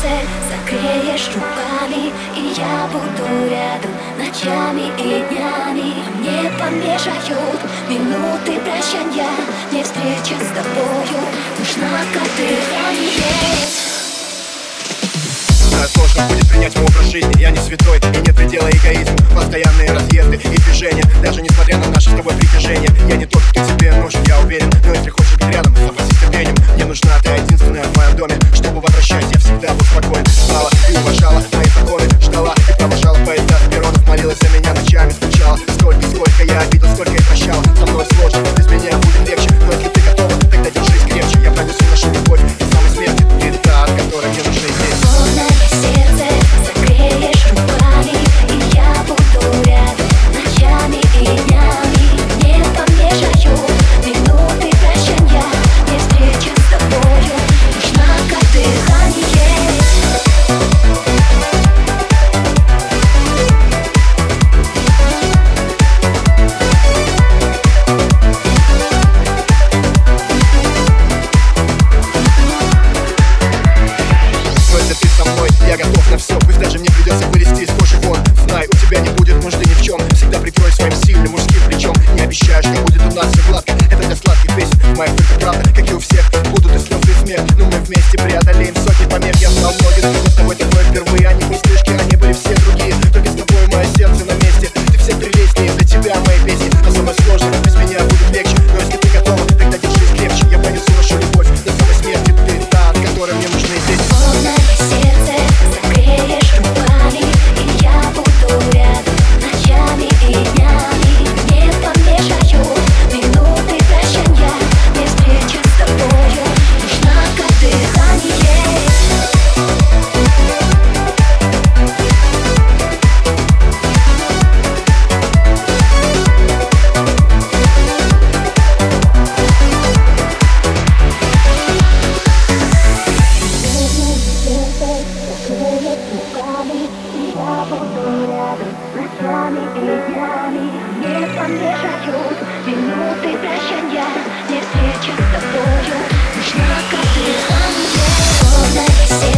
сердце согреешь руками, и я буду рядом ночами и днями. Мне помешают минуты прощанья, мне встреча с тобою нужна как дыхание. Сложно будет принять мой образ жизни. Я не святой, и нет предела эгоизму. Постоянные разъезды и движения, даже несмотря на наше с тобой притяжение. Я не тот, кто тебе нужен, я уверен. Но если хочешь быть рядом, запасись терпением. Мне нужна ты единственная в моем доме. Чтобы возвращать, я всегда был спокоен. Знала и уважала мои законы, ждала и провожала поезда с перронов. Молилась за меня ночами, скучала. Сколько я обидел, сколько я прощала. Со мной сложно, без меня будет легче. Но если ты готова, тогда держись крепче. Я пронесу нашу любовь до самой смерти. Ты та, от которой мне нужны здесь. Сердце согреешь руками, и я буду рядом ночами и днями. Не помешают минуты прощанья, мне встреча с тобою нужна как дыхание. Я готов на все, пусть даже мне придется вылезти из кожи вон. Знай, у тебя не будет нужды ни в чем. Всегда прикрой своим сильным мужским плечом. Не обещаю, что будет у нас все гладко. Это для сладких песен, моих только правда. Как и у всех, будут и слезы, и смех. Но мы вместе преодолеем сотни помех. Я знал многих, но с тобой такое впервые. Они пустышки, они были все другие. Только с тобой мое сердце на месте. Ты все прелестнее, для тебя мои песни. А самое сложное, без меня будет легче. Но если ты готова, тогда держись крепче. Я понесу нашу любовь до самой смерти. Ты та, от которой мне нужны здесь. Сердце согреешь руками, и я буду рядом ночами и днями. Не помешают минуты прощанья, мне встреча с тобою нужна как дыхание. Я буду рядом ночами и днями. Не помешают минуты прощанья, мне встреча с тобою нужна как дыхание.